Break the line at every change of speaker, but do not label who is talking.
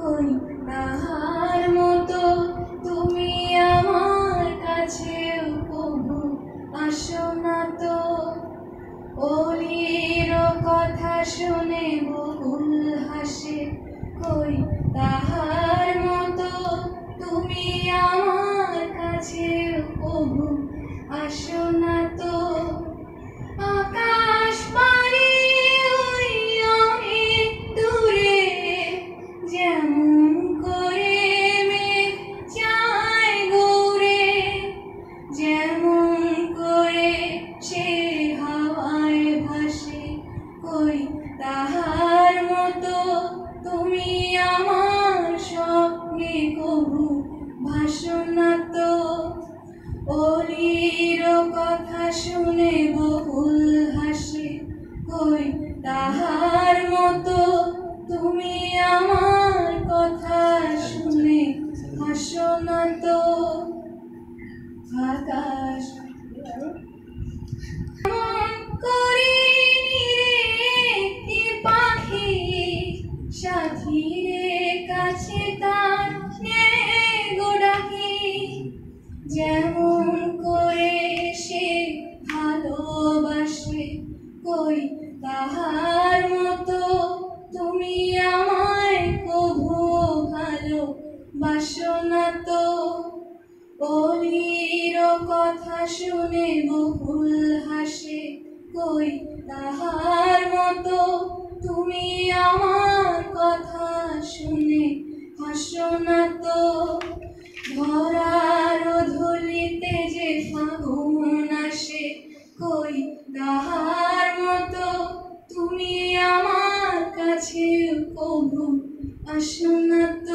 কই তাহার মতো তুমি আমার কাছেও কবু আসো না তো। অলির কথা শুনে বহুল হাসে, কই তাহার মতো তুমি আমার কাছেও কবু আসো না তো। আকাশ পারে ওই অনেক দূরে, যেমন করে মেঘ যায় ঘুরে, যেমন করে সে হাওয়ায় ভাসে, কই তাহার মতো তুমি আমার স্বপ্নে কবু ভাসো না তো। অলির কথা শুনে বহুল হাসে, কই তাহার মতো তুমি আমার কথা শুনে হাসো না তো। আকাশ করে একটি পাখি সাথীরে কাছে তার গোডাকি, যেমন করে সে ভালোবাসে, কই তাহার মতো তুমি আমায় কবু ভালোবাসো না তো। অলির কথা শুনে বহুল হাসে, কই তাহার মতো তুমি আমার কথা শুনে হাসো না তো। ধরার ধুলিতে যে ফাগুন আসে, কই তাহার মতো তুমি আমার কাছে কবু আসো না তো।